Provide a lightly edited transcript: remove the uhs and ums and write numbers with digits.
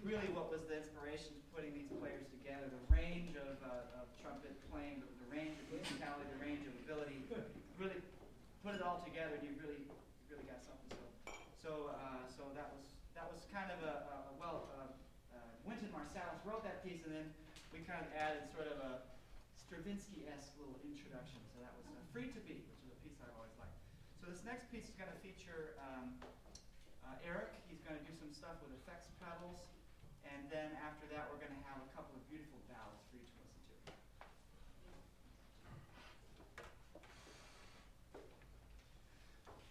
really what was the inspiration to putting these players together. The range of trumpet playing, the range of musicality, the range of ability, really put it all together, and you really got something. So that was kind of Wynton Marsalis wrote that piece, and then we kind of added sort of a Stravinsky-esque little introduction. So that was Free to Be, which is a piece I always liked. So this next piece is going to feature Eric. He's going to do some stuff with effects pedals, and then after that we're going to have